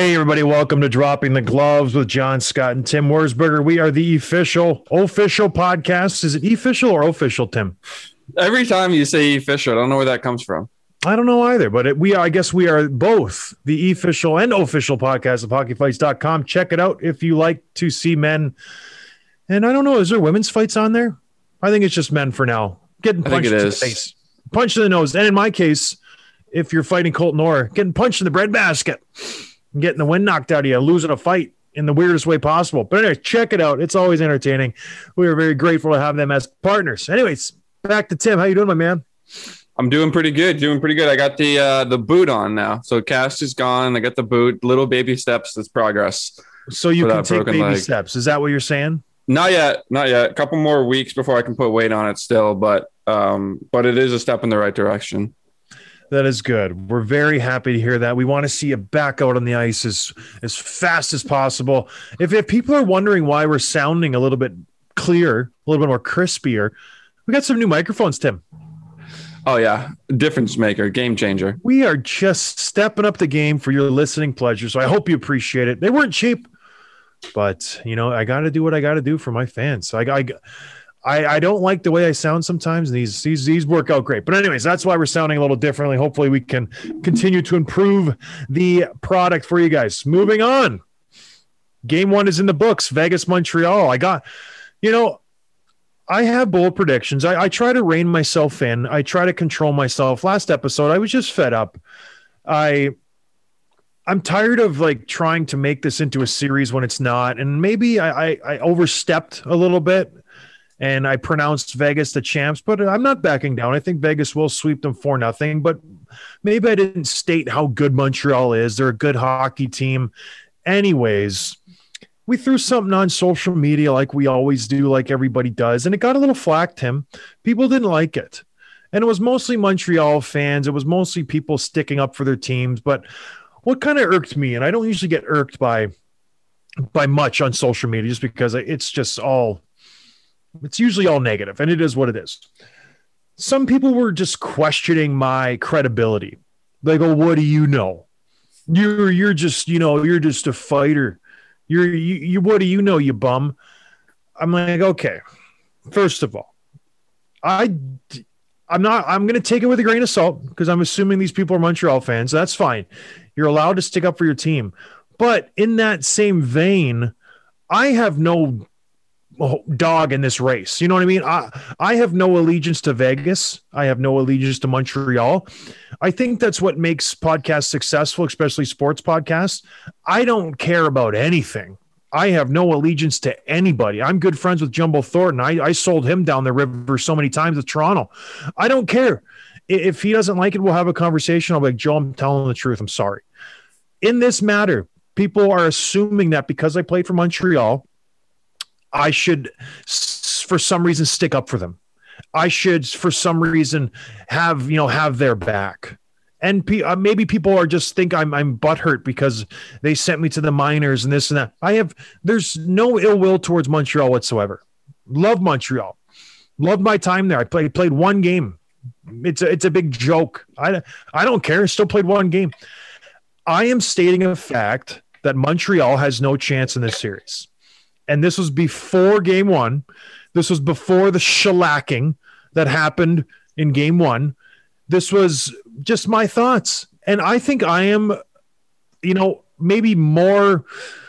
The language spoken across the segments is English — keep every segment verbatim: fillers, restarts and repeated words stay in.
Hey, everybody, welcome to Dropping the Gloves with John Scott and Tim Wurzberger. We are the official, official podcast. Is it official or official, Tim? Every time you say official, I don't know where that comes from. I don't know either, but it, we are, I guess we are both the official and official podcast of hockey fights dot com. Check it out if you like to see men. And I don't know, is there women's fights on there? I think it's just men for now. Getting punched in the face, punched in the nose. And in my case, if you're fighting Colton Orr, getting punched in the breadbasket, getting the wind knocked out of you, losing a fight in the weirdest way possible. But anyway, check it out. It's always entertaining. We are very grateful to have them as partners. Anyways, back to Tim. How you doing, my man? I'm doing pretty good. Doing pretty good. I got the uh, the boot on now. So cast is gone. I got the boot. Little baby steps. That's progress. So you can take baby leg. steps. Is that what you're saying? Not yet. Not yet. A couple more weeks before I can put weight on it still. But um, but it is a step in the right direction. That is good. We're very happy to hear that. We want to see you back out on the ice as, as fast as possible. If, if people are wondering why we're sounding a little bit clearer, a little bit more crispier, we got some new microphones, Tim. Oh, yeah. Difference maker, game changer. We are just stepping up the game for your listening pleasure. So I hope you appreciate it. They weren't cheap, but, you know, I got to do what I got to do for my fans. So I got. I, I don't like the way I sound sometimes. These, these these work out great. But anyways, that's why we're sounding a little differently. Hopefully we can continue to improve the product for you guys. Moving on. Game one is in the books. Vegas, Montreal. I got, you know, I have bold predictions. I, I try to rein myself in. I try to control myself. Last episode, I was just fed up. I, I'm tired of like trying to make this into a series when it's not. And maybe I, I, I overstepped a little bit. And I pronounced Vegas the champs, but I'm not backing down. I think Vegas will sweep them for nothing, but maybe I didn't state how good Montreal is. They're a good hockey team. Anyways, we threw something on social media like we always do, like everybody does, and it got a little flack, Tim. People didn't like it. And it was mostly Montreal fans. It was mostly people sticking up for their teams. But what kind of irked me, and I don't usually get irked by, by much on social media just because it's just all – it's usually all negative, and it is what it is. Some people were just questioning my credibility. They go, "What do you know? You're you're just you know you're just a fighter. You're you, you what do you know, you bum?" I'm like, okay. First of all, I I'm not. I'm going to take it with a grain of salt because I'm assuming these people are Montreal fans. That's fine. You're allowed to stick up for your team, but in that same vein, I have no dog in this race. You know what I mean? I, I have no allegiance to Vegas. I have no allegiance to Montreal. I think that's what makes podcasts successful, especially sports podcasts. I don't care about anything. I have no allegiance to anybody. I'm good friends with Jumbo Thornton. I, I sold him down the river so many times with Toronto. I don't care. If he doesn't like it, we'll have a conversation. I'll be like, Joe, I'm telling the truth. I'm sorry. In this matter, people are assuming that because I played for Montreal, I should, for some reason, stick up for them. I should, for some reason, have you know have their back. And pe- uh, maybe people are just think I'm I'm butthurt because they sent me to the minors and this and that. I have there's no ill will towards Montreal whatsoever. Love Montreal, loved my time there. I played played one game. It's a it's a big joke. I I don't care. I still played one game. I am stating a fact that Montreal has no chance in this series. And this was before game one. This was before the shellacking that happened in game one. This was just my thoughts. And I think I am, you know, maybe more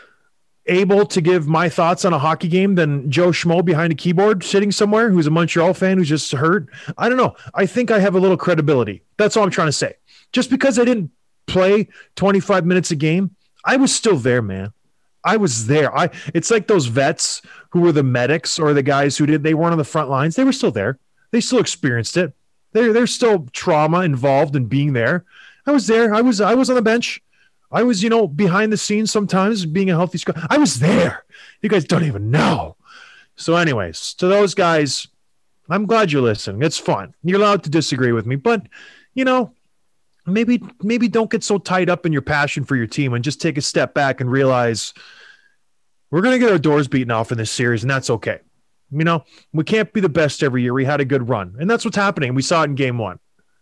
able to give my thoughts on a hockey game than Joe Schmo behind a keyboard sitting somewhere who's a Montreal fan who's just hurt. I don't know. I think I have a little credibility. That's all I'm trying to say. Just because I didn't play twenty-five minutes a game, I was still there, man. I was there. I it's like those vets who were the medics or the guys who did they weren't on the front lines. They were still there. They still experienced it. They're they're still trauma involved in being there. I was there. I was I was on the bench. I was, you know, behind the scenes sometimes being a healthy squad. I was there. You guys don't even know. So anyways, to those guys, I'm glad you're listening. It's fun. You're allowed to disagree with me, but, you know, maybe maybe don't get so tied up in your passion for your team and just take a step back and realize we're going to get our doors beaten off in this series, and that's okay. You know, we can't be the best every year. We had a good run, and that's what's happening. We saw it in game one.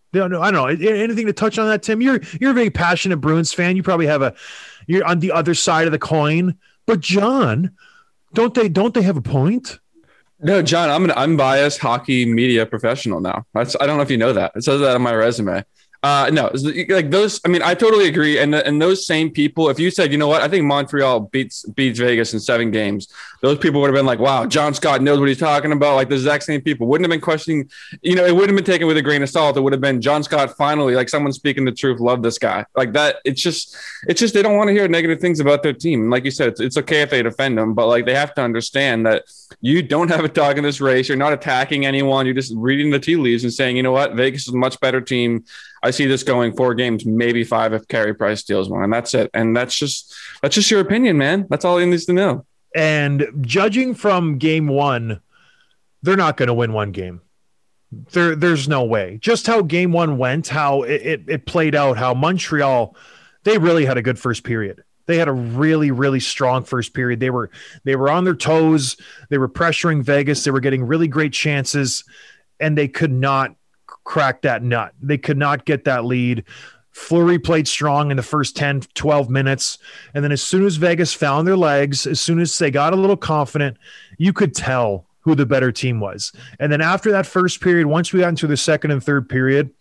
I don't know. Anything to touch on that, Tim? You're you're a very passionate Bruins fan. You probably have a you're on the other side of the coin. But John, don't they don't they have a point? No, John, I'm an unbiased hockey media professional now. That's, I don't know if you know that. It says that on my resume. Uh, no, like those. I mean, I totally agree. And and those same people, if you said, you know what, I think Montreal beats beats Vegas in seven games, those people would have been like, wow, John Scott knows what he's talking about. Like the exact same people wouldn't have been questioning. You know, it wouldn't have been taken with a grain of salt. It would have been John Scott finally, like someone speaking the truth. Love this guy like that. It's just, it's just they don't want to hear negative things about their team. Like you said, it's, it's okay if they defend them, but like they have to understand that you don't have a dog in this race. You're not attacking anyone. You're just reading the tea leaves and saying, you know what, Vegas is a much better team. I see this going four games, maybe five if Carey Price steals one, and that's it. And that's just that's just your opinion, man. That's all he needs to know. And judging from game one, they're not going to win one game. There, there's no way. Just how game one went, how it, it, it played out, how Montreal, they really had a good first period. They had a really, really strong first period. They were they were on their toes. They were pressuring Vegas. They were getting really great chances, and they could not crack that nut. They could not get that lead. Fleury played strong in the first ten, twelve minutes. And then as soon as Vegas found their legs, as soon as they got a little confident, you could tell who the better team was. And then after that first period, once we got into the second and third period,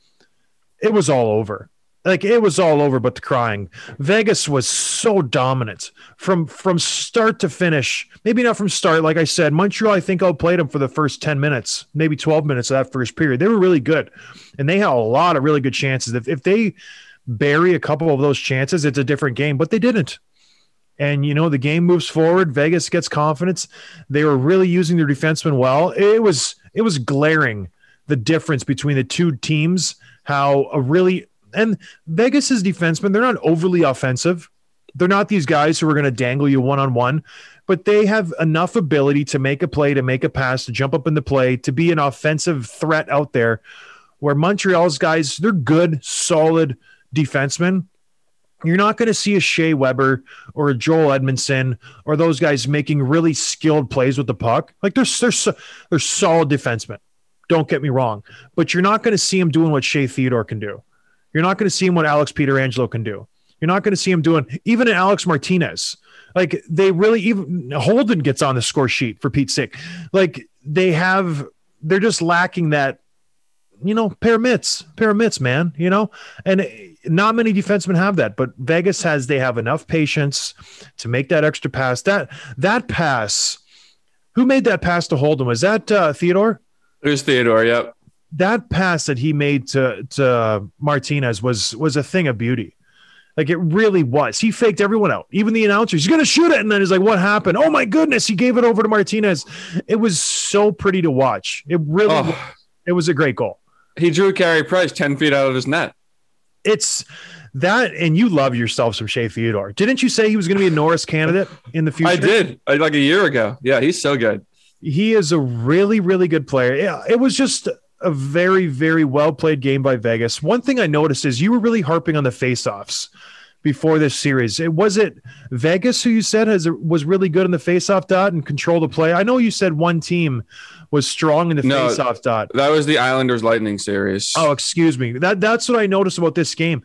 it was all over. Like it was all over but the crying. Vegas was so dominant from from start to finish. Maybe not from start, like I said. Montreal, I think, outplayed them for the first ten minutes, maybe twelve minutes of that first period. They were really good, and they had a lot of really good chances. If if they bury a couple of those chances, it's a different game, but they didn't. And, you know, the game moves forward. Vegas gets confidence. They were really using their defensemen well. It was it was glaring, the difference between the two teams, how a really – and Vegas's defensemen, they're not overly offensive. They're not these guys who are going to dangle you one-on-one, but they have enough ability to make a play, to make a pass, to jump up in the play, to be an offensive threat out there, where Montreal's guys, they're good, solid defensemen. You're not going to see a Shea Weber or a Joel Edmondson or those guys making really skilled plays with the puck. Like they're, they're, they're solid defensemen. Don't get me wrong, but you're not going to see them doing what Shea Theodore can do. You're not going to see him what Alex Pietrangelo can do. You're not going to see him doing even an Alex Martinez. Like they really, even Holden gets on the score sheet for Pete's sake. Like they have, they're just lacking that, you know, pair of mitts, pair of mitts, man, you know, and not many defensemen have that, but Vegas has, they have enough patience to make that extra pass. That, that pass, who made that pass to Holden? Was that uh, Theodore? It was Theodore. Yep. That pass that he made to, to Martinez was, was a thing of beauty. Like it really was. He faked everyone out, even the announcers. He's going to shoot it. And then he's like, what happened? Oh my goodness. He gave it over to Martinez. It was so pretty to watch. It really, oh. was, it was a great goal. He drew Carey Price ten feet out of his net. It's that. And you love yourself some Shea Theodore. Didn't you say he was going to be a Norris candidate in the future? I did, like a year ago. Yeah. He's so good. He is a really, really good player. Yeah. It was just a very, very well played game by Vegas. One thing I noticed is you were really harping on the faceoffs before this series. It was it Vegas who you said has was really good in the faceoff dot and control the play. I know you said one team was strong in the no, faceoff dot. That was the Islanders Lightning series. Oh, excuse me. That that's what I noticed about this game.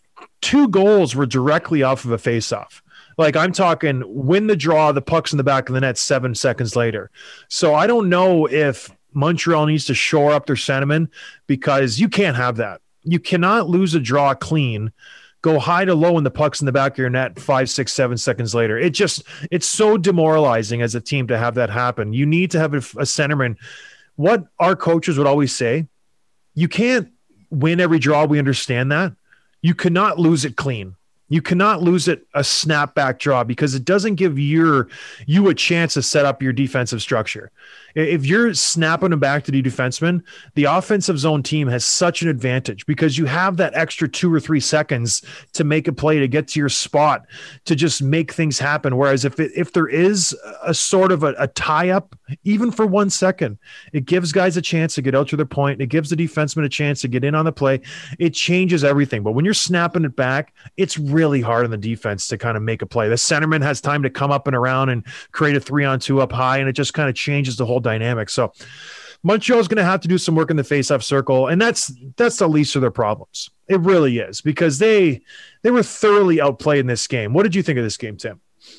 Two goals were directly off of a faceoff. Like I'm talking win the draw, the puck's in the back of the net seven seconds later. So I don't know if Montreal needs to shore up their sentiment, because you can't have that. You cannot lose a draw clean, go high to low, and the puck's in the back of your net five, six, seven seconds later. It just, it's so demoralizing as a team to have that happen. You need to have a, a centerman. What our coaches would always say, you can't win every draw. We understand that. You cannot lose it clean. You cannot lose it a snapback draw, because it doesn't give your you a chance to set up your defensive structure. If you're snapping them back to the defenseman, the offensive zone team has such an advantage, because you have that extra two or three seconds to make a play, to get to your spot, to just make things happen. Whereas if it, if there is a sort of a, a tie up, even for one second, it gives guys a chance to get out to their point. It gives the defenseman a chance to get in on the play. It changes everything. But when you're snapping it back, it's really really hard on the defense to kind of make a play. The centerman has time to come up and around and create a three on two up high, and it just kind of changes the whole dynamic. So Montreal's going to have to do some work in the faceoff circle, and that's that's the least of their problems. It really is, because they they were thoroughly outplayed in this game. What did you think of this game, Tim?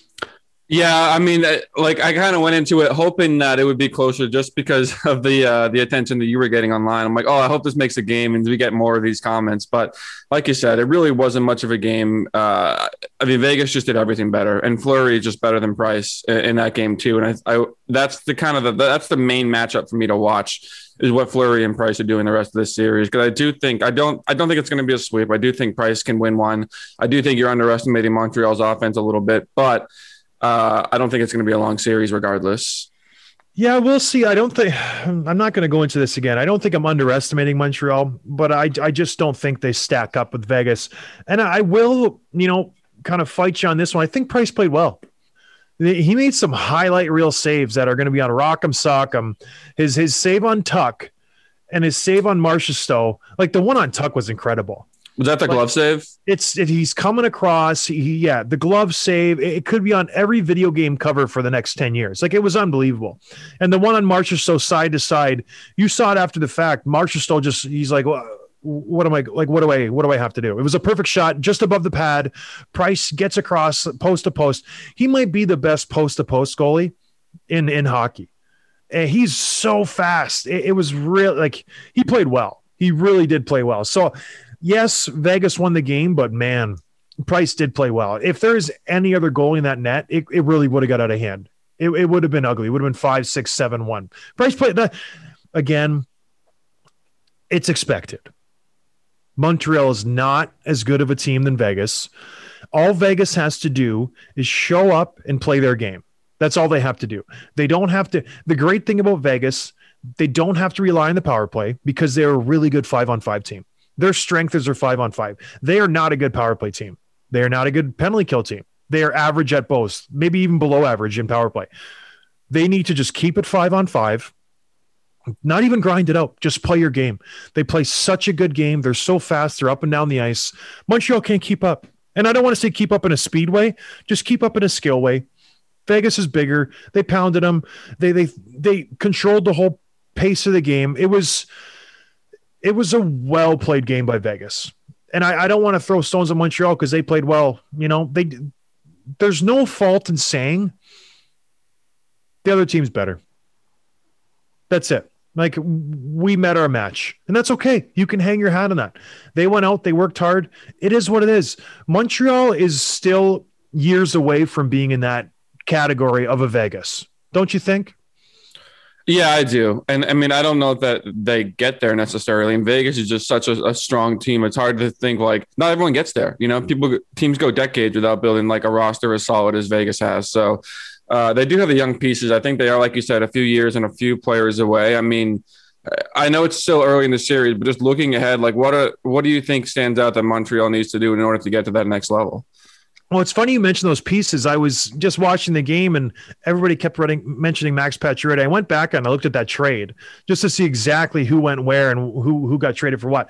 Yeah, I mean, like I kind of went into it hoping that it would be closer just because of the uh, the attention that you were getting online. I'm like, oh, I hope this makes a game and we get more of these comments. But like you said, it really wasn't much of a game. Uh, I mean, Vegas just did everything better, and Fleury is just better than Price in, in that game too. And I, I that's the kind of the that's the main matchup for me to watch, is what Fleury and Price are doing the rest of this series. Because I do think I don't I don't think it's going to be a sweep. I do think Price can win one. I do think you're underestimating Montreal's offense a little bit, but Uh, I don't think it's going to be a long series regardless. Yeah, we'll see. I don't think I'm not going to go into this again. I don't think I'm underestimating Montreal, but I, I just don't think they stack up with Vegas. And I will, you know, kind of fight you on this one. I think Price played well. He made some highlight reel saves that are going to be on Rock'em Sock'em. His, his save on Tuck and his save on Marchessault, like the one on Tuck was incredible. Was that the glove save? It's it, he's coming across. He, yeah, the glove save. It, it could be on every video game cover for the next ten years. Like, it was unbelievable. And the one on Marchessault side to side, you saw it after the fact. Marchessault just he's like, well, what am I like? What do I what do I have to do? It was a perfect shot just above the pad. Price gets across post to post. He might be the best post to post goalie in in hockey. And he's so fast. It, it was real. Like, he played well. He really did play well. So. Yes, Vegas won the game, but man, Price did play well. If there's any other goal in that net, it, it really would have got out of hand. It, it would have been ugly. It would have been five, six, seven, one. Price played that again. It's expected. Montreal is not as good of a team than Vegas. All Vegas has to do is show up and play their game. That's all they have to do. They don't have to. The great thing about Vegas, they don't have to rely on the power play because they're a really good five on five team. Their strength is their five on five. They are not a good power play team. They are not a good penalty kill team. They are average at both, maybe even below average in power play. They need to just keep it five on five, not even grind it out. Just play your game. They play such a good game. They're so fast. They're up and down the ice. Montreal can't keep up. And I don't want to say keep up in a speed way. Just keep up in a skill way. Vegas is bigger. They pounded them. They, they, they controlled the whole pace of the game. It was... It was a well-played game by Vegas. And I, I don't want to throw stones at Montreal because they played well. You know, they there's no fault in saying the other team's better. That's it. Like, we met our match. And that's okay. You can hang your hat on that. They went out. They worked hard. It is what it is. Montreal is still years away from being in that category of a Vegas. Don't you think? Yeah, I do. And I mean, I don't know that they get there necessarily. And Vegas is just such a, a strong team. It's hard to think like not everyone gets there. You know, people teams go decades without building like a roster as solid as Vegas has. So uh, they do have the young pieces. I think they are, like you said, a few years and a few players away. I mean, I know it's still early in the series, but just looking ahead, like what are, what do you think stands out that Montreal needs to do in order to get to that next level? Well, it's funny you mentioned those pieces. I was just watching the game and everybody kept writing, mentioning Max Pacioretty. I went back and I looked at that trade just to see exactly who went where and who, who got traded for what.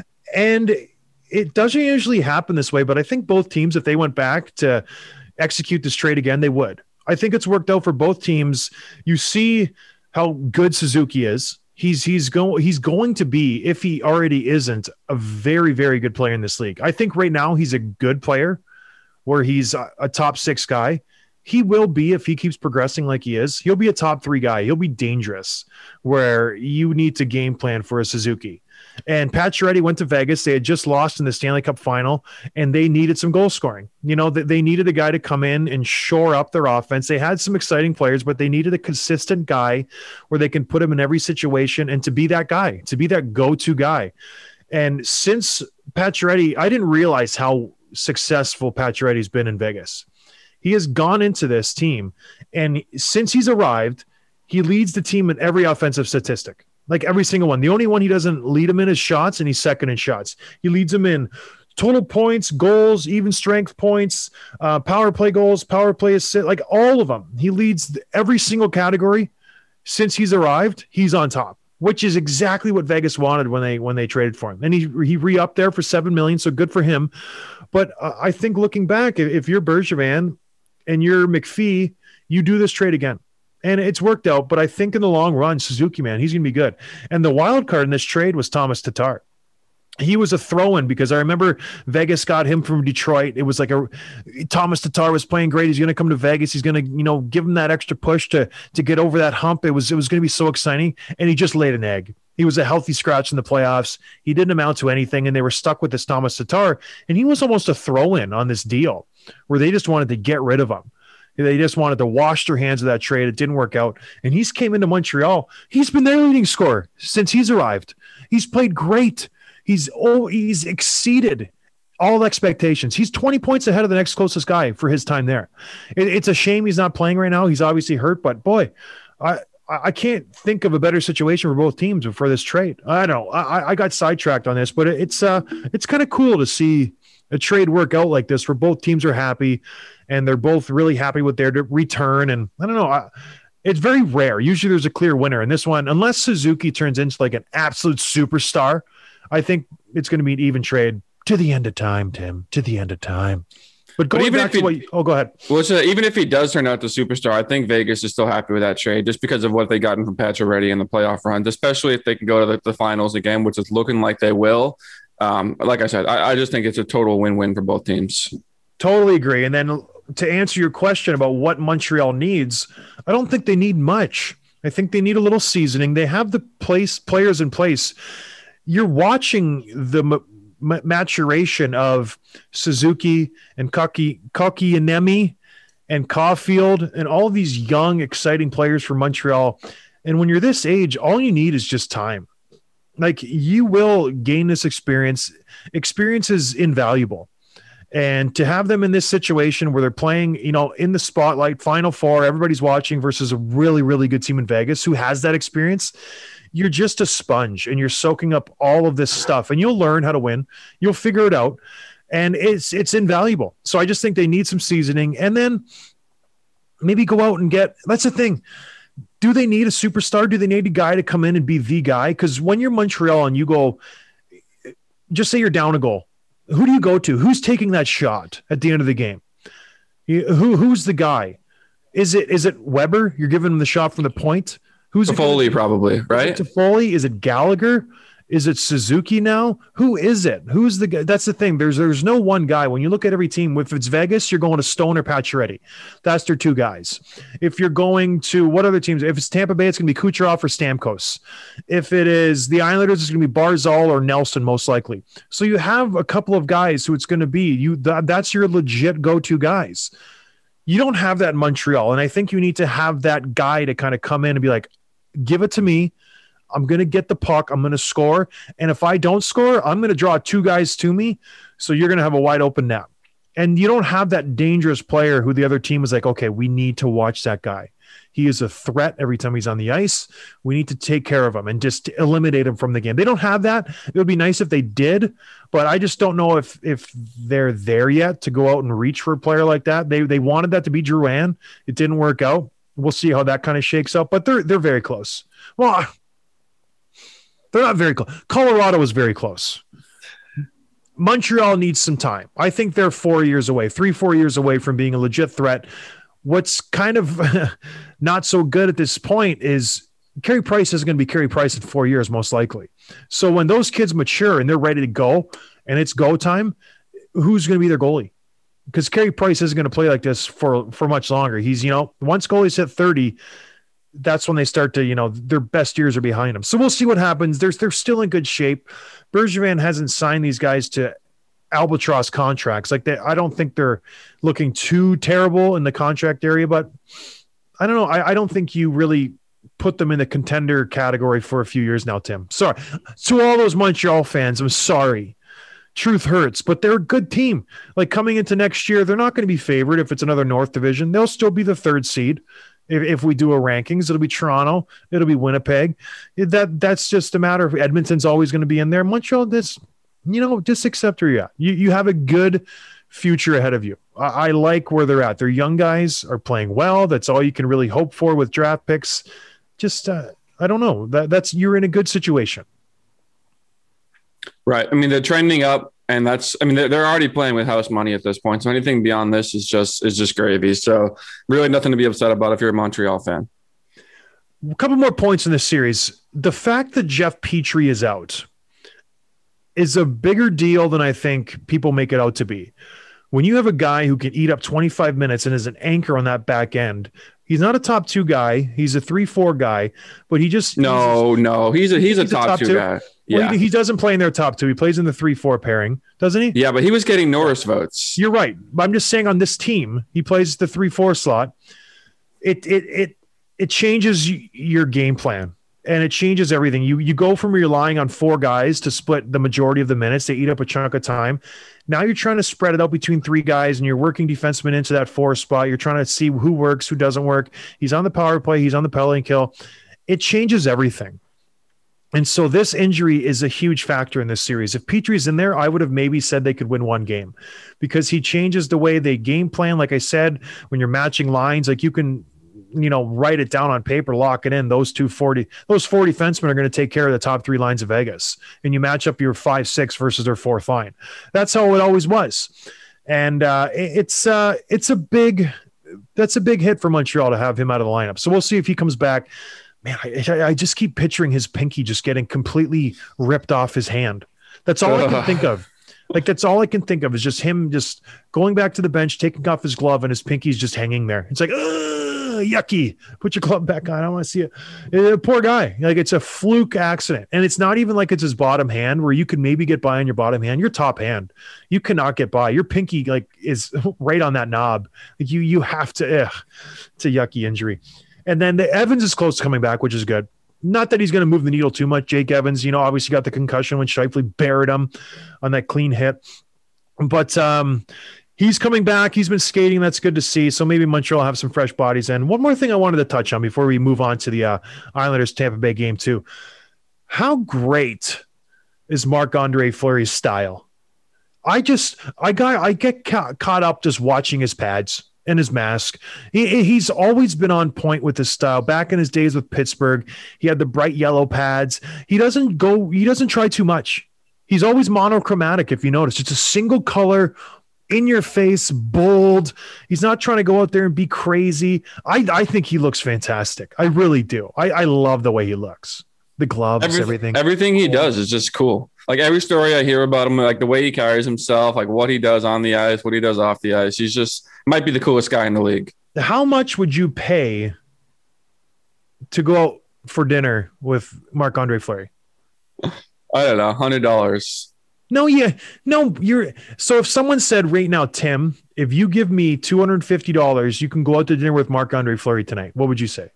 And it doesn't usually happen this way, but I think both teams, if they went back to execute this trade again, they would. I think it's worked out for both teams. You see how good Suzuki is. He's he's going he's going to be, if he already isn't, a very, very good player in this league. I think right now he's a good player, where he's a, a top six guy. He will be, if he keeps progressing like he is, he'll be a top three guy. He'll be dangerous, where you need to game plan for a Suzuki. And Pacioretty went to Vegas. They had just lost in the Stanley Cup final, and they needed some goal scoring. You know, they needed a guy to come in and shore up their offense. They had some exciting players, but they needed a consistent guy where they can put him in every situation and to be that guy, to be that go-to guy. And since Pacioretty, I didn't realize how successful Pacioretty's been in Vegas. He has gone into this team, and since he's arrived, he leads the team in every offensive statistic. Like every single one. The only one he doesn't lead him in is shots, and he's second in shots. He leads him in total points, goals, even strength points, uh, power play goals, power play assist, like all of them. He leads every single category. Since he's arrived, he's on top, which is exactly what Vegas wanted when they when they traded for him. And he he re-upped there for seven million dollars, so good for him. But uh, I think looking back, if, if you're Bergevin and you're McPhee, you do this trade again. And it's worked out, but I think in the long run, Suzuki, man, he's going to be good. And the wild card in this trade was Thomas Tatar. He was a throw-in because I remember Vegas got him from Detroit. It was like a Thomas Tatar was playing great. He's going to come to Vegas. He's going to, you know, give him that extra push to to get over that hump. It was it was going to be so exciting, and he just laid an egg. He was a healthy scratch in the playoffs. He didn't amount to anything, and they were stuck with this Thomas Tatar, and he was almost a throw-in on this deal where they just wanted to get rid of him. They just wanted to wash their hands of that trade. It didn't work out, and he's came into Montreal. He's been their leading scorer since he's arrived. He's played great. He's oh, he's exceeded all expectations. He's twenty points ahead of the next closest guy for his time there. It, it's a shame he's not playing right now. He's obviously hurt, but boy, I I can't think of a better situation for both teams for this trade. I don't know. I, I got sidetracked on this, but it's uh it's kind of cool to see a trade work out like this where both teams are happy and they're both really happy with their return. And I don't know. I, It's very rare. Usually there's a clear winner in this one, unless Suzuki turns into like an absolute superstar. I think it's going to be an even trade to the end of time, Tim, to the end of time. But going but back to he, what you, oh, go ahead. Well, so even if he does turn out to superstar, I think Vegas is still happy with that trade just because of what they gotten from Pacioretty in the playoff run, especially if they can go to the, the finals again, which is looking like they will. Um, like I said, I, I just think it's a total win-win for both teams. Totally agree. And then to answer your question about what Montreal needs, I don't think they need much. I think they need a little seasoning. They have the place players in place. You're watching the m- m- maturation of Suzuki and Koki, Kotkaniemi and Caulfield and all these young, exciting players from Montreal. And when you're this age, all you need is just time. Like, you will gain this experience. Experience is invaluable. And to have them in this situation where they're playing, you know, in the spotlight, Final Four, everybody's watching versus a really, really good team in Vegas who has that experience, you're just a sponge and you're soaking up all of this stuff and you'll learn how to win. You'll figure it out. And it's it's invaluable. So I just think they need some seasoning and then maybe go out and get – that's the thing. Do they need a superstar? Do they need a guy to come in and be the guy? Because when you're Montreal and you go – just say you're down a goal. Who do you go to? Who's taking that shot at the end of the game? You, who Who's the guy? Is it is it Weber? You're giving him the shot from the point? Who's Toffoli, probably, right? Is it Toffoli? Is it Gallagher? Is it Suzuki now? Who is it? Who's the guy? That's the thing. There's there's no one guy. When you look at every team, if it's Vegas, you're going to Stone or Pacioretty. That's their two guys. If you're going to what other teams? If it's Tampa Bay, it's going to be Kucherov or Stamkos. If it is the Islanders, it's going to be Barzal or Nelson, most likely. So you have a couple of guys who it's going to be. You that, that's your legit go-to guys. You don't have that in Montreal, and I think you need to have that guy to kind of come in and be like, give it to me. I'm going to get the puck. I'm going to score. And if I don't score, I'm going to draw two guys to me. So you're going to have a wide open net. And you don't have that dangerous player who the other team is like, okay, we need to watch that guy. He is a threat every time he's on the ice. We need to take care of him and just eliminate him from the game. They don't have that. It would be nice if they did, but I just don't know if if they're there yet to go out and reach for a player like that. They they wanted that to be Drouin. It didn't work out. We'll see how that kind of shakes out, but they're they're very close. Well, they're not very close. Colorado was very close. Montreal needs some time. I think they're four years away, three, four years away from being a legit threat. What's kind of not so good at this point is Carey Price isn't going to be Carey Price in four years, most likely. So when those kids mature and they're ready to go and it's go time, who's going to be their goalie? Because Carey Price isn't going to play like this for, for much longer. He's, you know, once goalies hit thirty, that's when they start to, you know, their best years are behind them. So we'll see what happens. There's, they're still in good shape. Bergevin hasn't signed these guys to albatross contracts. Like they, I don't think they're looking too terrible in the contract area, but I don't know. I, I don't think you really put them in the contender category for a few years now, Tim. Sorry. To all those Montreal fans, I'm sorry. Truth hurts, but they're a good team. Like coming into next year, they're not going to be favored if it's another North Division. They'll still be the third seed. If, if we do a rankings, it'll be Toronto. It'll be Winnipeg. That That's just a matter of Edmonton's always going to be in there. Montreal, this, you know, just accept where you're at. You, you have a good future ahead of you. I, I like where they're at. Their young guys are playing well. That's all you can really hope for with draft picks. Just, uh, I don't know. That That's you're in a good situation. Right. I mean, they're trending up. And that's, I mean, they're, they're already playing with house money at this point. So anything beyond this is just, is just gravy. So really nothing to be upset about if you're a Montreal fan. A couple more points in this series. The fact that Jeff Petrie is out is a bigger deal than I think people make it out to be. When you have a guy who can eat up twenty-five minutes and is an anchor on that back end, he's not a top two guy. He's a three, four guy, but he just no, he's, no. He's a he's, he's a, top a top two, two guy. Yeah, well, he, he doesn't play in their top two. He plays in the three, four pairing, doesn't he? Yeah, but he was getting Norris votes. You're right. But I'm just saying on this team, he plays the three, four slot. It it it it changes your game plan. And it changes everything. You you go from relying on four guys to split the majority of the minutes. They eat up a chunk of time. Now you're trying to spread it out between three guys, and you're working defensemen into that four spot. You're trying to see who works, who doesn't work. He's on the power play. He's on the penalty kill. It changes everything. And so this injury is a huge factor in this series. If Petrie's in there, I would have maybe said they could win one game because he changes the way they game plan. Like I said, when you're matching lines, like you can – you know, write it down on paper, lock it in. Those two forty, those forty defensemen are going to take care of the top three lines of Vegas. And you match up your five, six versus their fourth line. That's how it always was. And uh, it's, uh, it's a big, that's a big hit for Montreal to have him out of the lineup. So we'll see if he comes back. Man, I, I just keep picturing his pinky just getting completely ripped off his hand. That's all I can think of. Like, that's all I can think of is just him just going back to the bench, taking off his glove, and his pinky's just hanging there. It's like, ugh, yucky. Put your glove back on. I don't want to see it. Uh, poor guy. Like, it's a fluke accident. And it's not even like it's his bottom hand where you could maybe get by on your bottom hand. Your top hand, you cannot get by. Your pinky, like, is right on that knob. Like, you you have to, ugh. It's a yucky injury. And then the Evans is close to coming back, which is good. Not that he's going to move the needle too much. Jake Evans, you know, obviously got the concussion when Scheifele buried him on that clean hit. But um, he's coming back. He's been skating. That's good to see. So maybe Montreal will have some fresh bodies in. One more thing I wanted to touch on before we move on to the uh, Islanders Tampa Bay game too. How great is Marc-Andre Fleury's style? I just, I got, I get ca- caught up just watching his pads and his mask. He, he's always been on point with his style. Back in his days with Pittsburgh, he had the bright yellow pads. He doesn't go, he doesn't try too much. He's always monochromatic, if you notice. It's a single color, in your face, bold. He's not trying to go out there and be crazy. I, I think he looks fantastic. I really do. I, I love the way he looks. The gloves, everything. Everything, everything he does is just cool. Like every story I hear about him, like the way he carries himself, like what he does on the ice, what he does off the ice. He's just might be the coolest guy in the league. How much would you pay to go out for dinner with Marc-Andre Fleury? I don't know, one hundred dollars. No, yeah. No, you're so if someone said right now, Tim, if you give me two hundred fifty dollars, you can go out to dinner with Marc-Andre Fleury tonight. What would you say?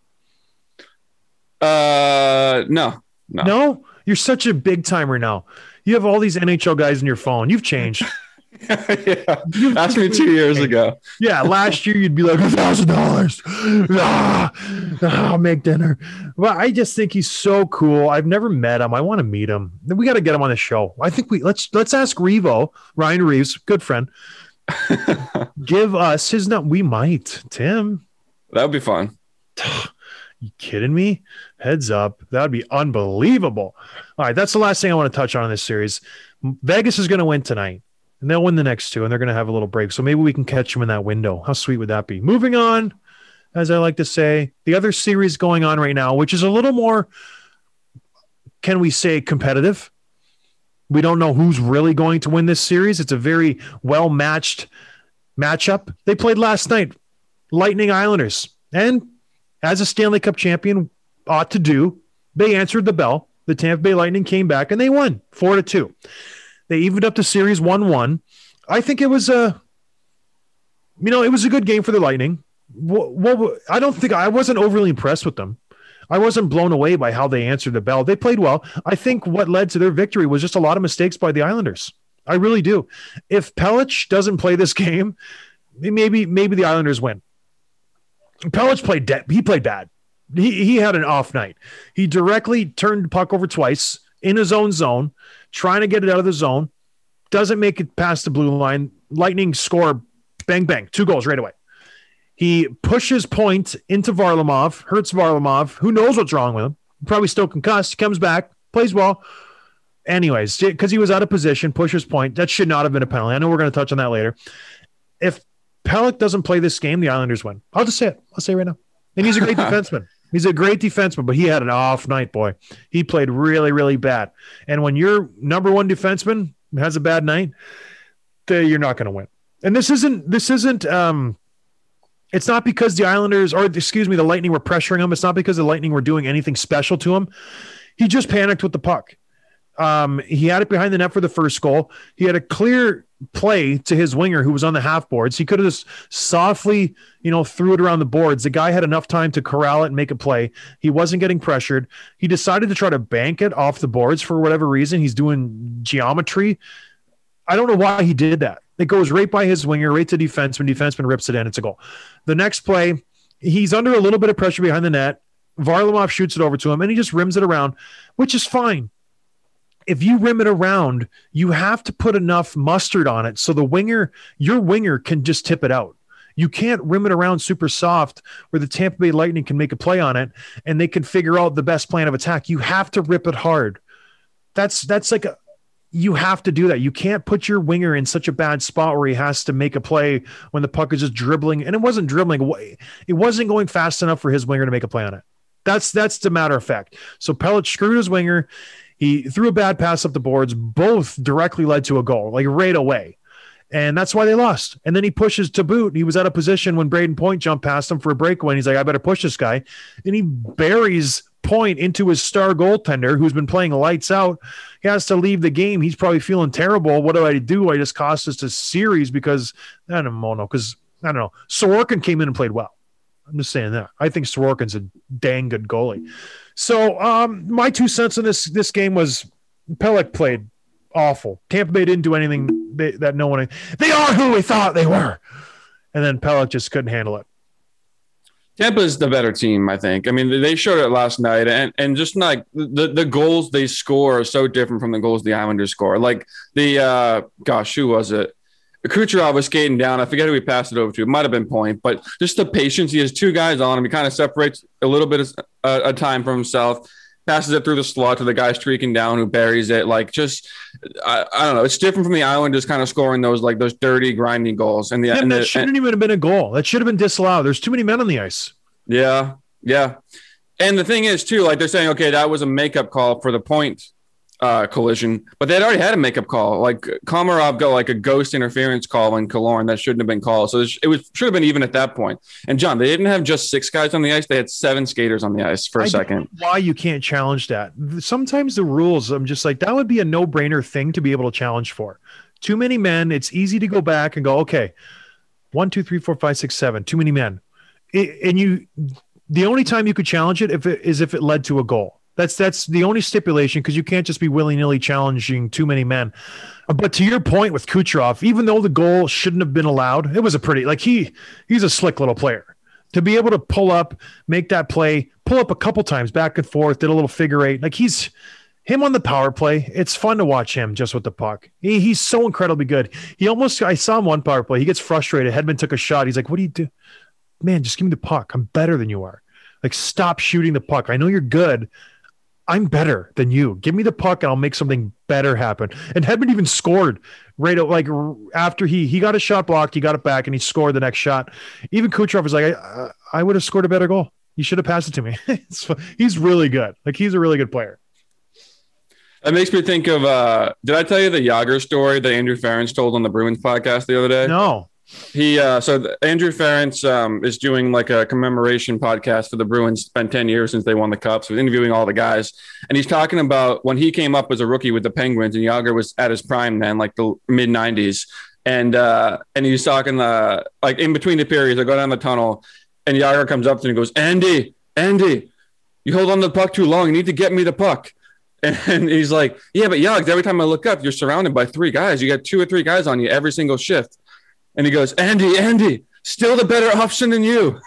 Uh, no, no, no. You're such a big timer now. You have all these N H L guys in your phone. You've changed. Yeah, You've asked me two years changed. ago. Yeah, last year you'd be like a thousand dollars. Ah, I'll make dinner. Well, I just think he's so cool. I've never met him. I want to meet him. We got to get him on the show. I think we let's let's ask Revo, Ryan Reeves, good friend. Give us his name. We might, Tim. That would be fun. You kidding me? Heads up. That would be unbelievable. All right. That's the last thing I want to touch on in this series. Vegas is going to win tonight, and they'll win the next two, and they're going to have a little break. So maybe we can catch them in that window. How sweet would that be? Moving on, as I like to say, the other series going on right now, which is a little more, can we say, competitive? We don't know who's really going to win this series. It's a very well-matched matchup. They played last night, Lightning Islanders, and as a Stanley Cup champion ought to do, they answered the bell. The Tampa Bay Lightning came back and they won four to two. They evened up the series one one. I think it was a, you know, it was a good game for the Lightning. What, what, I don't think I wasn't overly impressed with them. I wasn't blown away by how they answered the bell. They played well. I think what led to their victory was just a lot of mistakes by the Islanders. I really do. If Pelech doesn't play this game, maybe maybe the Islanders win. Pelech played de- he played bad. He he had an off night. He directly turned the puck over twice in his own zone, trying to get it out of the zone. Doesn't make it past the blue line. Lightning score, bang, bang, two goals right away. He pushes point into Varlamov, hurts Varlamov. Who knows what's wrong with him? Probably still concussed. Comes back, plays well. Anyways, because he was out of position, pushes point. That should not have been a penalty. I know we're going to touch on that later. If Pelech doesn't play this game, the Islanders win. I'll just say it. I'll say it right now. And he's a great defenseman. He's a great defenseman, but he had an off night, boy. He played really, really bad. And when your number one defenseman has a bad night, you're not going to win. And this isn't, this isn't, um, it's not because the Islanders, or excuse me, the Lightning were pressuring him. It's not because the Lightning were doing anything special to him. He just panicked with the puck. Um, he had it behind the net for the first goal. He had a clear play to his winger who was on the half boards. He could have just softly, you know, threw it around the boards. The guy had enough time to corral it and make a play. He wasn't getting pressured. He decided to try to bank it off the boards for whatever reason. He's doing geometry. I don't know why he did that. It goes right by his winger, right to defenseman. Defenseman rips it in. It's a goal. The next play, he's under a little bit of pressure behind the net. Varlamov shoots it over to him, and he just rims it around, which is fine. If you rim it around, you have to put enough mustard on it so the winger, your winger, can just tip it out. You can't rim it around super soft where the Tampa Bay Lightning can make a play on it and they can figure out the best plan of attack. You have to rip it hard. That's that's like a, you have to do that. You can't put your winger in such a bad spot where he has to make a play when the puck is just dribbling. And it wasn't dribbling. It wasn't going fast enough for his winger to make a play on it. That's that's the matter of fact. So Pelech screwed his winger. He threw a bad pass up the boards. Both directly led to a goal, like right away. And that's why they lost. And then he pushes to boot. He was out of position when Braden Point jumped past him for a breakaway. And he's like, I better push this guy. And he buries Point into his star goaltender who's been playing lights out. He has to leave the game. He's probably feeling terrible. What do I do? I just cost us a series because I don't know, because I don't know. Sorokin came in and played well. I'm just saying that. I think Sorokin's a dang good goalie. So um, my two cents in this this game was Pelech played awful. Tampa Bay didn't do anything they, that no one – they are who we thought they were. And then Pelech just couldn't handle it. Tampa's the better team, I think. I mean, they showed it last night, and, and just like the, the goals they score are so different from the goals the Islanders score. Like the uh, – gosh, who was it? Kucherov was skating down. I forget who he passed it over to. It might have been Point, but just the patience. He has two guys on him. He kind of separates a little bit of uh, a time from himself, passes it through the slot to the guy streaking down who buries it. Like just, I, I don't know. It's different from the Islanders kind of scoring those like those dirty, grinding goals. And the yeah, and that the, shouldn't and, even have been a goal. That should have been disallowed. There's too many men on the ice. Yeah, yeah. And the thing is too, like they're saying, okay, that was a makeup call for the Point Uh, collision, but they'd already had a makeup call. Like Komarov got like a ghost interference call in Killorn that shouldn't have been called. So it was should have been even at that point. And John, they didn't have just six guys on the ice; they had seven skaters on the ice for a I second. Don't know why you can't challenge that? Sometimes the rules, I'm just like that would be a no-brainer thing to be able to challenge for. Too many men. It's easy to go back and go, okay, one, two, three, four, five, six, seven. Too many men, it, and you. The only time you could challenge it if it is if it led to a goal. That's that's the only stipulation because you can't just be willy-nilly challenging too many men. But to your point with Kucherov, even though the goal shouldn't have been allowed, it was a pretty like he he's a slick little player. To be able to pull up, make that play, pull up a couple times back and forth, did a little figure eight. Like he's him on the power play. It's fun to watch him just with the puck. He, he's so incredibly good. He almost I saw him one power play. He gets frustrated. Hedman took a shot. He's like, "What do you do, man? Just give me the puck. I'm better than you are. Like stop shooting the puck. I know you're good." I'm better than you. Give me the puck and I'll make something better happen. And Hedman even scored right like after he he got a shot blocked, he got it back and he scored the next shot. Even Kucherov was like, I, I would have scored a better goal. You should have passed it to me. He's really good. Like he's a really good player. That makes me think of, uh, did I tell you the Yager story that Andrew Ference told on the Bruins podcast the other day? No. He uh, so the, Andrew Ference um, is doing like a commemoration podcast for the Bruins. It's been ten years since they won the cup, so he's interviewing all the guys, and he's talking about when he came up as a rookie with the Penguins, and Yager was at his prime then, like the mid nineties, and uh, and he's talking uh, like in between the periods, I go down the tunnel, and Yager comes up to him and goes, "Andy, Andy, you hold on to the puck too long. You need to get me the puck." And, and he's like, "Yeah, but Yags, every time I look up, you're surrounded by three guys. You got two or three guys on you every single shift." And he goes, Andy, Andy, still the better option than you.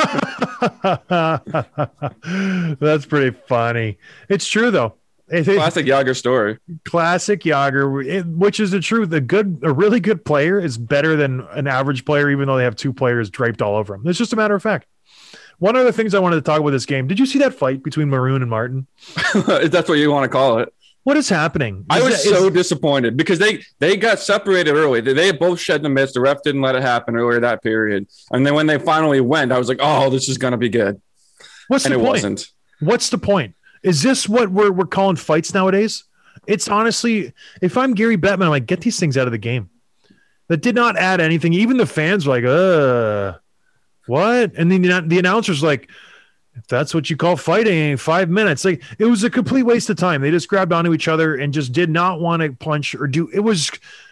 That's pretty funny. It's true, though. It, classic Yager story. Classic Yager, it, which is the truth. A good, a really good player is better than an average player, even though they have two players draped all over them. It's just a matter of fact. One of the things I wanted to talk about this game. Did you see that fight between Maroon and Martin? If that's what you want to call it. What is happening? Is I was that, so is, disappointed because they, they got separated early. They, they both shed the mitts. The ref didn't let it happen earlier that period. And then when they finally went, I was like, oh, this is going to be good. What's and the it point? wasn't. What's the point? Is this what we're we're calling fights nowadays? It's honestly, if I'm Gary Bettman, I'm like, get these things out of the game. That did not add anything. Even the fans were like, uh, what? And then the, the announcer's like, if that's what you call fighting, five minutes. Like, it was a complete waste of time. They just grabbed onto each other and just did not want to punch or do. It was,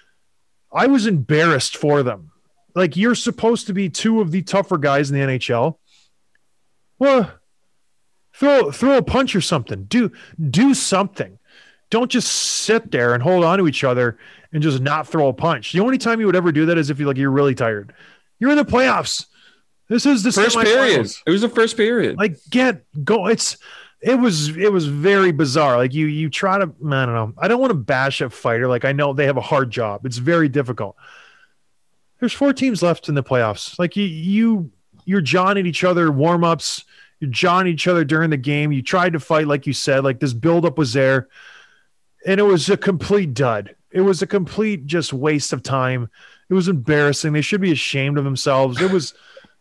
I was embarrassed for them. Like, you're supposed to be two of the tougher guys in the N H L. Well, throw throw a punch or something. Do do something. Don't just sit there and hold on to each other and just not throw a punch. The only time you would ever do that is if you like you're really tired. You're in the playoffs. This is the first period. It was the first period. Like, get go. It's it was it was very bizarre. Like you you try to I don't know. I don't want to bash a fighter. Like, I know they have a hard job. It's very difficult. There's four teams left in the playoffs. Like you you you're jawing at each other, warm ups. You're jawing at each other during the game. You tried to fight, like you said. Like, this buildup was there. And it was a complete dud. It was a complete just waste of time. It was embarrassing. They should be ashamed of themselves. It was.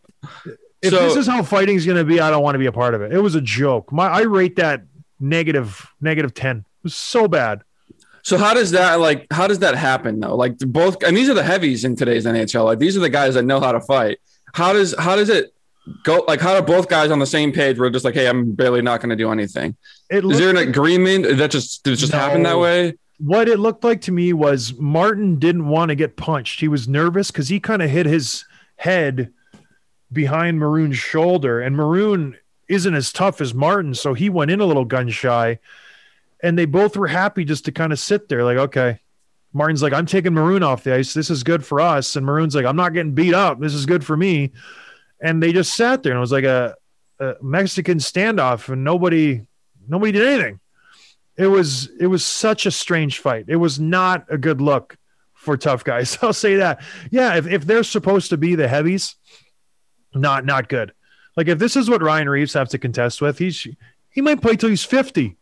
If so, this is how fighting is going to be, I don't want to be a part of it. It was a joke. My I rate that negative negative ten. It was so bad. So how does that like? How does that happen though? Like both, and these are the heavies in today's N H L. Like these are the guys that know how to fight. How does how does it go? Like how do both guys on the same page? We're just like, hey, I'm barely not going to do anything. It is there an like, agreement that just did it just no. happen that way? What it looked like to me was Martin didn't want to get punched. He was nervous because he kind of hit his head behind Maroon's shoulder, and Maroon isn't as tough as Martin, so he went in a little gun shy. And they both were happy just to kind of sit there, like, okay. Martin's like, I'm taking Maroon off the ice. This is good for us. And Maroon's like, I'm not getting beat up. This is good for me. And they just sat there, and it was like a, a Mexican standoff, and nobody. Nobody did anything. It was it was such a strange fight. It was not a good look for tough guys. I'll say that. Yeah, if, if they're supposed to be the heavies, not not good. Like if this is what Ryan Reeves has to contest with, he's he might play till he's fifty.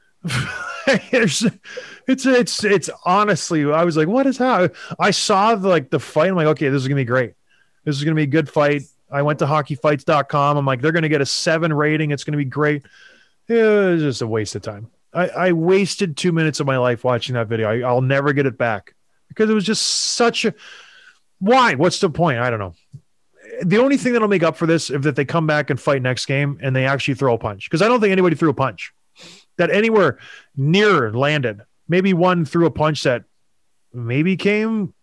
it's, it's it's it's honestly, I was like, what is that? I saw the, like the fight. I'm like, okay, this is gonna be great. This is gonna be a good fight. I went to hockey fights dot com. I'm like, they're gonna get a seven rating. It's gonna be great. It was just a waste of time. I, I wasted two minutes of my life watching that video. I, I'll never get it back because it was just such a. Why? What's the point? I don't know. The only thing that'll make up for this is that they come back and fight next game and they actually throw a punch, because I don't think anybody threw a punch that anywhere near landed. Maybe one threw a punch that maybe came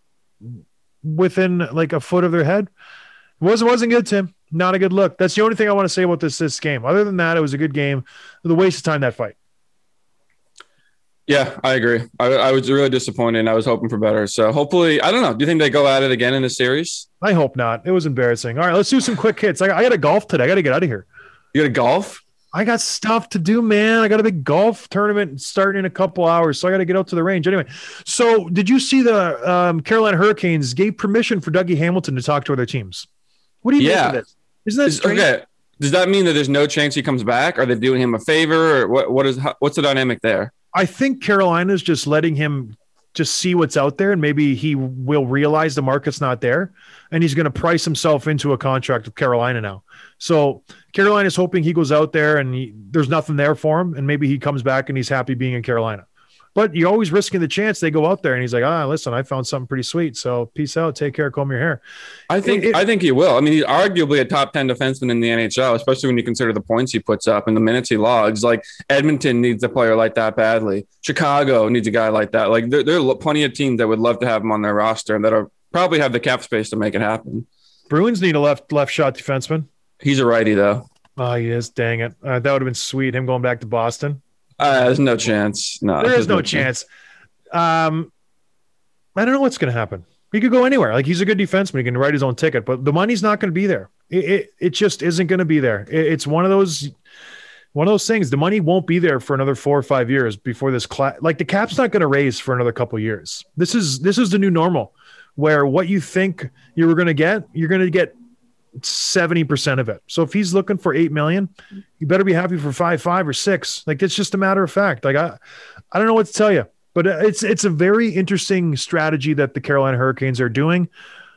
within like a foot of their head. It wasn't wasn't good, Tim. Not a good look. That's the only thing I want to say about this this game. Other than that, it was a good game. The waste of time, that fight. Yeah, I agree. I, I was really disappointed, and I was hoping for better. So hopefully, I don't know. Do you think they go at it again in the series? I hope not. It was embarrassing. All right, let's do some quick hits. I, I got to golf today. I got to get out of here. You got to golf? I got stuff to do, man. I got a big golf tournament starting in a couple hours, so I got to get out to the range. Anyway, so did you see the um, Carolina Hurricanes gave permission for Dougie Hamilton to talk to other teams? What do you yeah. think of this? Isn't that strange? Okay. Does that mean that there's no chance he comes back? Are they doing him a favor? Or what? What is? What's the dynamic there? I think Carolina's just letting him just see what's out there, and maybe he will realize the market's not there, and he's going to price himself into a contract with Carolina now. So Carolina's hoping he goes out there and he, there's nothing there for him, and maybe he comes back and he's happy being in Carolina. But you're always risking the chance they go out there and he's like, ah, listen, I found something pretty sweet. So peace out. Take care. Comb your hair. I think it, I think he will. I mean, he's arguably a top ten defenseman in the N H L, especially when you consider the points he puts up and the minutes he logs. Like Edmonton needs a player like that badly. Chicago needs a guy like that. Like there, there are plenty of teams that would love to have him on their roster and that are probably have the cap space to make it happen. Bruins need a left left shot defenseman. He's a righty though. Oh, he is. Dang it. Uh, that would have been sweet. Him going back to Boston. Uh, there's no chance. No, there is no, no chance. chance. Um, I don't know what's going to happen. He could go anywhere. Like he's a good defenseman. He can write his own ticket, but the money's not going to be there. It, it, it just isn't going to be there. It, it's one of those, one of those things. The money won't be there for another four or five years before this class. Like the cap's not going to raise for another couple of years. This is, this is the new normal where what you think you were going to get, you're going to get seventy percent of it. So if he's looking for eight million, you better be happy for five, five or six. Like it's just a matter of fact. Like I, I don't know what to tell you, but it's, it's a very interesting strategy that the Carolina Hurricanes are doing.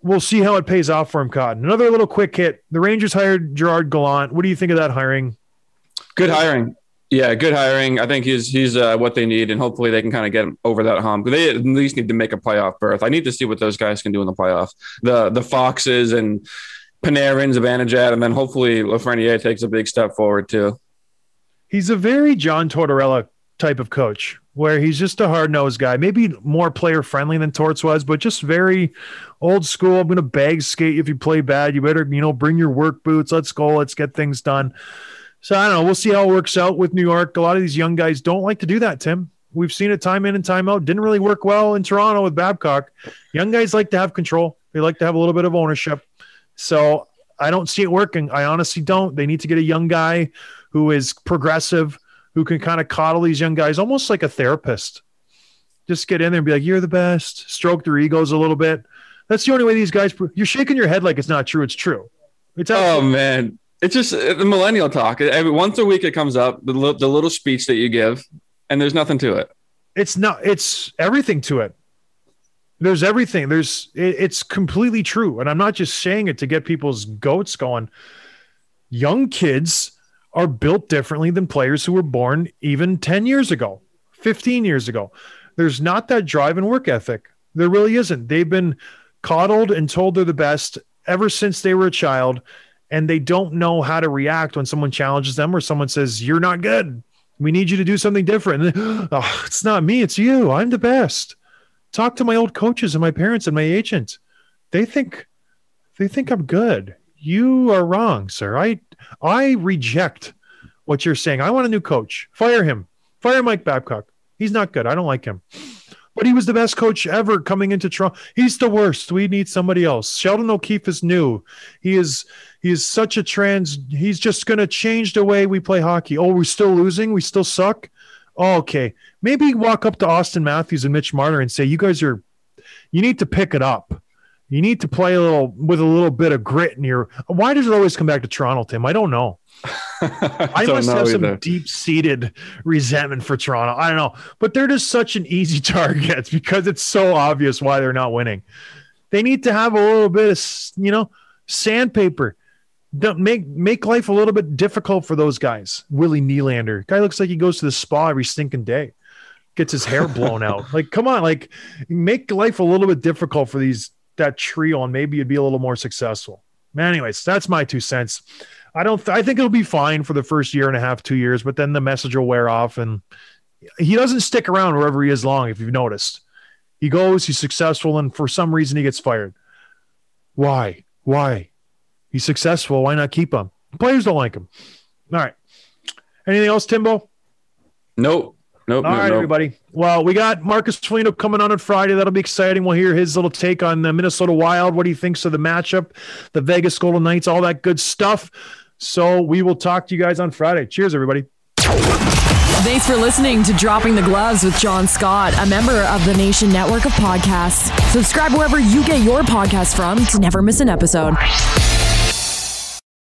we'll see how it pays off for him, Cotton. Another little quick hit. The Rangers hired Gerard Gallant. What do you think of that hiring? Good hiring. Yeah, good hiring. I think he's he's uh, what they need, and hopefully they can kind of get him over that hump. They at least need to make a playoff berth. I need to see what those guys can do in the playoffs. The the Foxes and Panarin, Zibanejad, and then hopefully Lafreniere takes a big step forward too. He's a very John Tortorella type of coach, where he's just a hard-nosed guy, maybe more player-friendly than Torts was, but just very old school. I'm going to bag skate if you play bad. You better, you know, bring your work boots. Let's go. Let's get things done. So I don't know. We'll see how it works out with New York. A lot of these young guys don't like to do that, Tim. We've seen it time in and time out. Didn't really work well in Toronto with Babcock. Young guys like to have control. They like to have a little bit of ownership. So I don't see it working. I honestly don't. They need to get a young guy who is progressive, who can kind of coddle these young guys, almost like a therapist. Just get in there and be like, you're the best. Stroke their egos a little bit. That's the only way these guys – you're shaking your head like it's not true. It's true. It's oh, man. It's just the millennial talk. Every, once a week it comes up, the, the little speech that you give, and there's nothing to it. It's not. It's everything to it. There's everything. There's. It, it's completely true, and I'm not just saying it to get people's goats going. Young kids are built differently than players who were born even ten years ago, fifteen years ago. There's not that drive and work ethic. There really isn't. They've been coddled and told they're the best ever since they were a child. And they don't know how to react when someone challenges them or someone says, you're not good. We need you to do something different. And, oh, it's not me. It's you. I'm the best. Talk to my old coaches and my parents and my agent. They think, they think I'm good. You are wrong, sir. I, I reject what you're saying. I want a new coach. Fire him. Fire Mike Babcock. He's not good. I don't like him. But he was the best coach ever coming into Toronto. He's the worst. We need somebody else. Sheldon O'Keefe is new. He is he is such a trans. He's just going to change the way we play hockey. Oh, we're still losing. We still suck. Oh, okay. Maybe walk up to Austin Matthews and Mitch Marner and say, you guys are, you need to pick it up. You need to play a little with a little bit of grit in your. Why does it always come back to Toronto, Tim? I don't know. I, I must have some either. deep-seated resentment for Toronto. I don't know, but they're just such an easy target because it's so obvious why they're not winning. They need to have a little bit of, you know, sandpaper. Don't make make life a little bit difficult for those guys. Willie Nylander, guy looks like he goes to the spa every stinking day, gets his hair blown out. Like, come on, like make life a little bit difficult for these that trio, and maybe you'd be a little more successful. Anyways, that's my two cents. I don't. Th- I think it'll be fine for the first year and a half, two years, but then the message will wear off, and he doesn't stick around wherever he is long. If you've noticed, he goes, he's successful, and for some reason he gets fired. Why? Why? He's successful. Why not keep him? Players don't like him. All right. Anything else, Timbo? Nope. Nope. All nope, right, nope. everybody. Well, we got Marcus Foligno coming on on Friday. That'll be exciting. We'll hear his little take on the Minnesota Wild, what he thinks of the matchup, the Vegas Golden Knights, all that good stuff. So we will talk to you guys on Friday. Cheers, everybody. Thanks for listening to Dropping the Gloves with John Scott, a member of the Nation Network of Podcasts. Subscribe wherever you get your podcasts from to never miss an episode.